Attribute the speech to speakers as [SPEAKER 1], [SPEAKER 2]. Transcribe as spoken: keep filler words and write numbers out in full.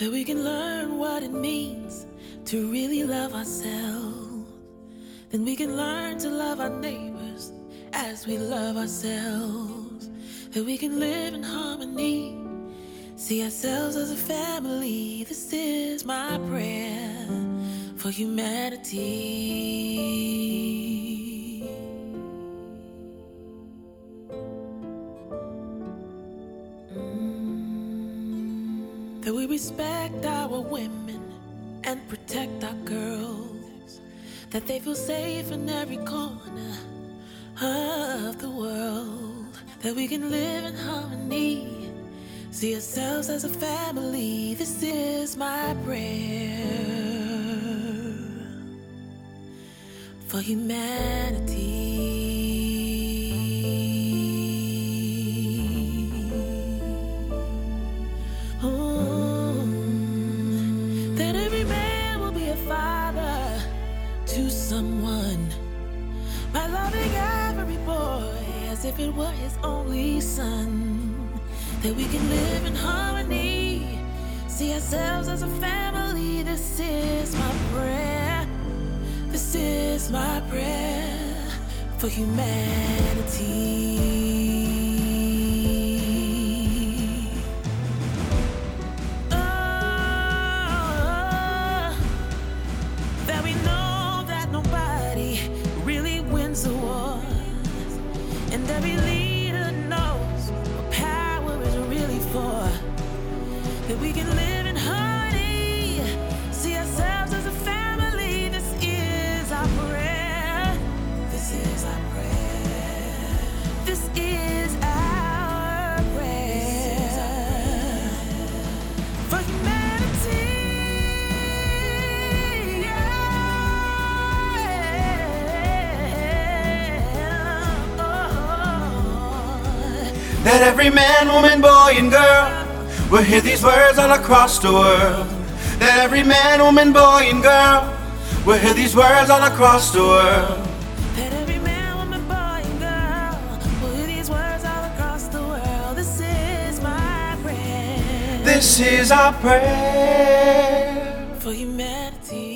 [SPEAKER 1] that we can learn what it means to really love ourselves. Then we can learn to love our neighbors as we love ourselves. That we can live in harmony, see ourselves as a family. This is my prayer for humanity. Mm. That we respect our women and protect our girls, that they feel safe in every corner of the world, that we can live in harmony, see ourselves as a family. This is my prayer for humanity. Oh, that every man will be a father to someone, by loving every boy as if it were his only son. That we can live in harmony, see ourselves as a family. This is my prayer, this is my prayer for humanity. Oh, that we know that nobody really wins a war, and every leader knows what power is really for. That we can live in harmony, see ourselves as a family. This is our prayer, this is our prayer, this is our prayer for humanity.
[SPEAKER 2] That every man, woman, boy, and girl will hear these words all across the world. That every man, woman, boy, and girl will hear these words all across the world.
[SPEAKER 1] That every man, woman, boy, and girl will hear these words all across the world. This is my prayer,
[SPEAKER 2] This is our prayer
[SPEAKER 1] for humanity.